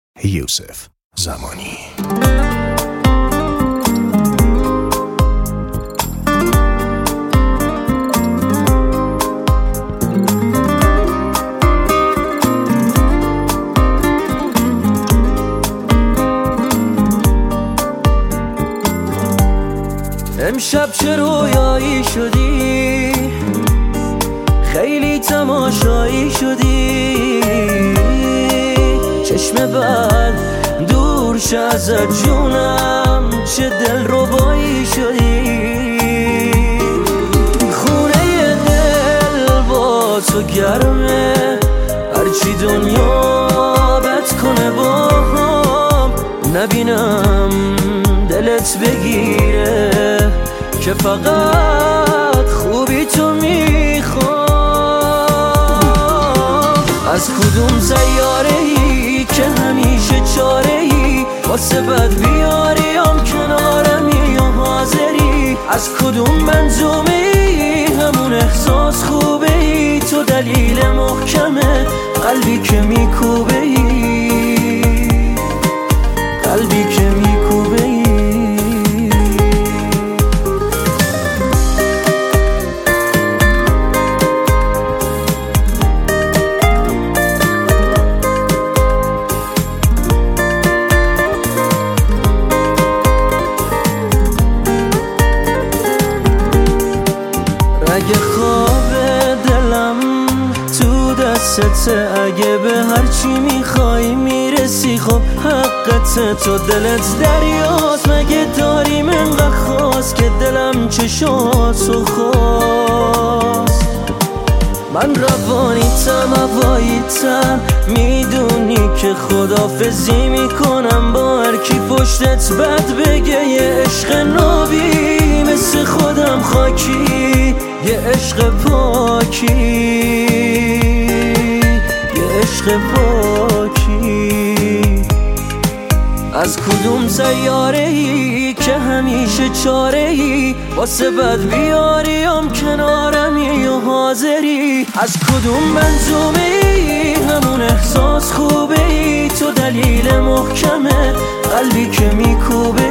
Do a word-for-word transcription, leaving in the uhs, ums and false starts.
یوسف زمانی. امشب چه رویایی شدی، خیلی تماشایی شدی، چشم بد دور شه ازت جونم، چه دل ربایی شدی. خونه دل با تو گرمه، هرچی دنیا بد کنه با هم نبینم دلت بگیره که فقط خوبی تو میخوام. از کدوم سیاره ای که همیشه چاره ای، واسه بد بیاریم کنارمی یا حاضری؟ از کدوم منظومه ای همون احساس خوبه ای؟ تو دلیل محکمه قلبی که میکوبه ای، قلبی که میکوبه ای. اگه خواب دلم تو دستته، اگه به هرچی میخوای میرسی، خب حقته، تو دلت دریاست، مگه داریم انقدر خواست که دلم چشاتو خواست. من روانیتم هواییتم، میدونی که خدافزی میکنم با هر کی پشتت بد بگه. یه عشق نابی مثل خودم خاکی، یه عشق پاکی، یه عشق پاکی. از کدوم سیاره ای که همیشه چاره ای، واسه بد بیاریم کنارمی یا حاضری؟ از کدوم منظومه ای همون احساس خوبه ای؟ تو دلیل محکمه قلبی که میکوبه